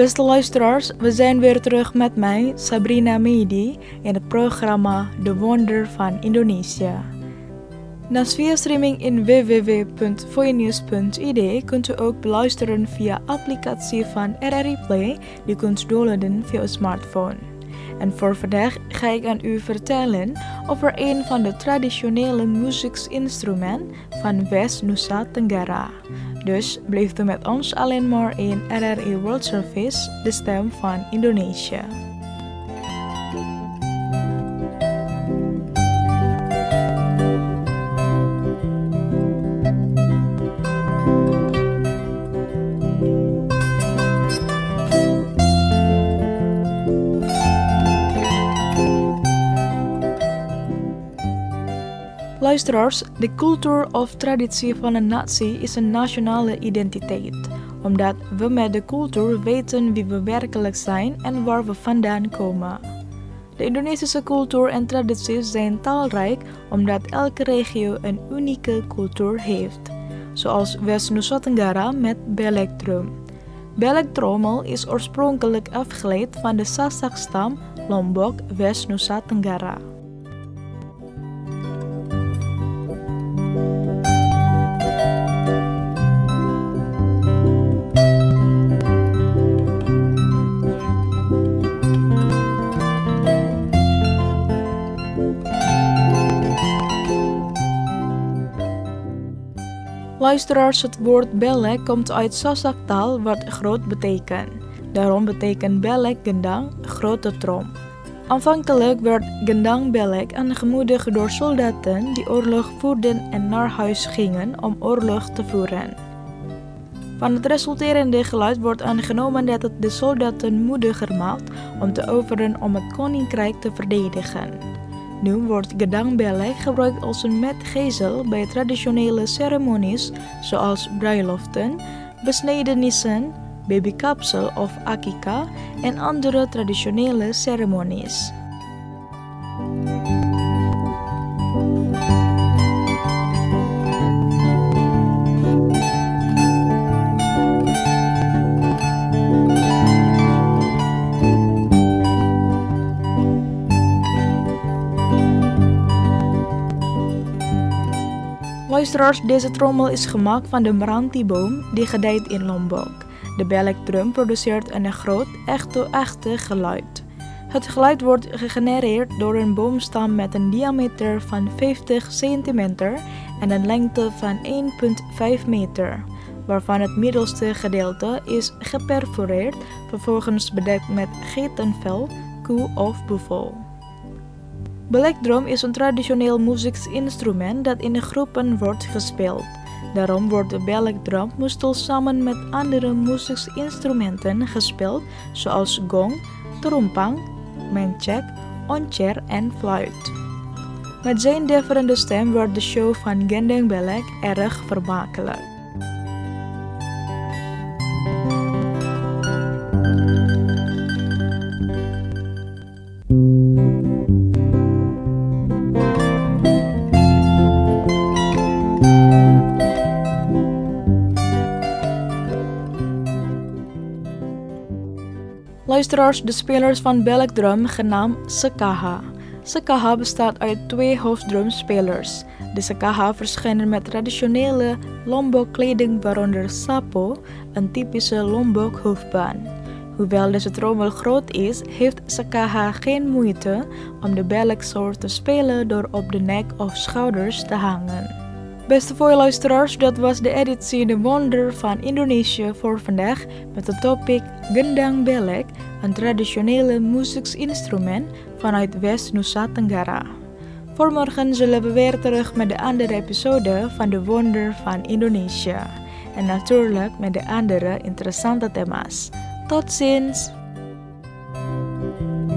Beste luisteraars, we zijn weer terug met mij, Sabrina Mehdi, in het programma De Wonder van Indonesië. Naast via streaming in www.voinews.id kunt u ook beluisteren via applicatie van RRI Play, die kunt downloaden via uw smartphone. En voor vandaag ga ik aan u vertellen over een van de traditionele muzieksinstrumenten van West-Nusa Tenggara. Dus blijft u met ons alleen maar in RRI World Service, de stem van Indonesië. Luisteraars, de cultuur of traditie van een natie is een nationale identiteit, omdat we met de cultuur weten wie we werkelijk zijn en waar we vandaan komen. De Indonesische cultuur en tradities zijn talrijk omdat elke regio een unieke cultuur heeft, zoals West-Nusa Tenggara met Belek-drum. Belek-trommel is oorspronkelijk afgeleid van de Sasak-stam Lombok, West-Nusa Tenggara. Luisteraars, het woord belek komt uit Sasak-taal wat groot betekent. Daarom betekent belek gendang grote trom. Aanvankelijk werd gendang belek aangemoedigd door soldaten die oorlog voerden en naar huis gingen om oorlog te voeren. Van het resulterende geluid wordt aangenomen dat het de soldaten moediger maakt om te overen om het koninkrijk te verdedigen. Nu wordt gendang belek gebruikt als een metgezel bij traditionele ceremonies zoals bruiloften, besnedenissen, babykapsel of akika en andere traditionele ceremonies. Luisteraars, deze trommel is gemaakt van de merantiboom die gedijt in Lombok. De belek-drum produceert een groot, echo-achtig geluid. Het geluid wordt gegenereerd door een boomstam met een diameter van 50 centimeter en een lengte van 1,5 meter, waarvan het middelste gedeelte is geperforeerd, vervolgens bedekt met geitenvel, koe of buffel. Belek-drum is een traditioneel muzieksinstrument dat in groepen wordt gespeeld. Daarom wordt de belek-drum meestal samen met andere muzieksinstrumenten gespeeld, zoals gong, terompang, mencek, oncer en fluit. Met zijn differende stem werd de show van Gendang Belek erg vermakelijk. Luisteraars, de spelers van belek-drum genaamd sekaha. Sekaha bestaat uit 2 hoofddrumspelers. De sekaha verschijnen met traditionele Lombok kleding waaronder sapo, een typische Lombok hoofdband. Hoewel deze trommel groot is, heeft sekaha geen moeite om de beleksoort te spelen door op de nek of schouders te hangen. Beste luisteraars, dat was de editie De Wonder van Indonesië voor vandaag met het topic Gendang Belek, een traditionele muzieksinstrument vanuit West-Nusa Tenggara. Voor morgen zullen we weer terug met de andere episode van De Wonder van Indonesië. En natuurlijk met de andere interessante thema's. Tot ziens!